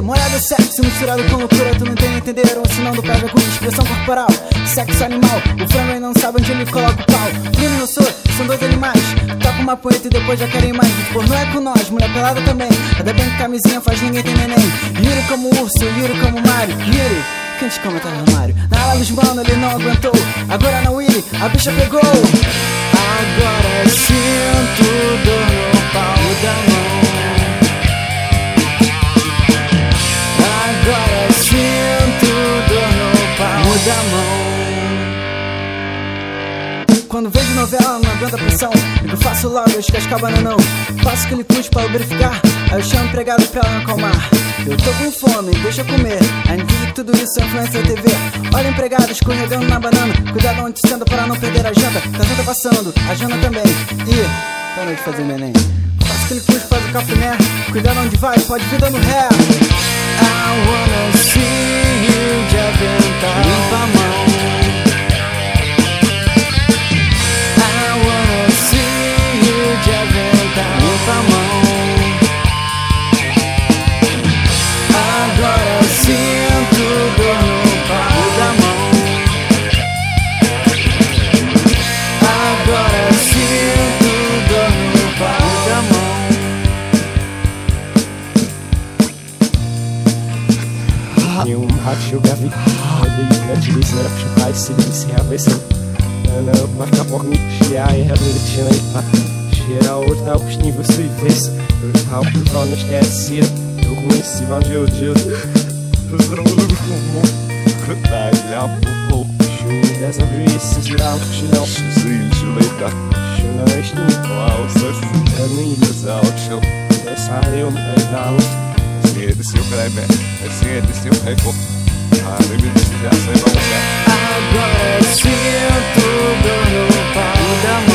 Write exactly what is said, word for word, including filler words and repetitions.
molhado sexo misturado com loucura. Tu não tem entenderam, senão do pé com expressão corporal. Sexo animal, o frango ainda não sabe onde ele coloca o pau. Bruno e eu sou, são dois animais. Toca uma poeta e depois já querem mais. Por não é com nós, mulher pelada também. Ainda bem que camisinha faz ninguém ter neném. Yuri como urso, Yuri como Mario. Yuri, quem te comenta no armário? Na ala dos mano ele não aguentou. Agora na Willy, a bicha pegou. Agora sinto dor no pau da mão. Agora sinto dor no pau da mão. Quando vejo novela não aguento a pressão. Eu faço logo, eu escasco a bananão. Faço aquele push pra lubrificar. Aí eu chamo o empregado pra ela acalmar. Eu tô com fome, deixa eu comer. Ainda dizem que tudo isso é influência da T V. Olha o empregado escorregando na banana. Cuidado onde senta para não perder a janta. Tá janta passando, a janta também. E parou de fazer neném. Faço aquele push, faz o cafuné. Cuidado onde vai, pode vir dando ré. I wanna see you de avental. Limpa a mão. I wanna see you de avental. Limpa a mão. Agora sinto dor no pau da mão. Agora sinto dor no pau da mão. Yung hakshu gavi, ali na divisão era chupai se disse a versão. Ana marca por mim, chia e revolução e pá. Cheira outra os níveis se vês. O tal que só nos quer ser. Eu conheci Vangelis. Os drones como Catalha, Popô. Chu dessa vez se irá o chinelo. Se juleta. Chuna este igual. Se famílias ao chão. Essa eu me dá. Esse seu creme, esse seu recorde. A limite já sei vamos ver. Agora sinto dor no pau da mão.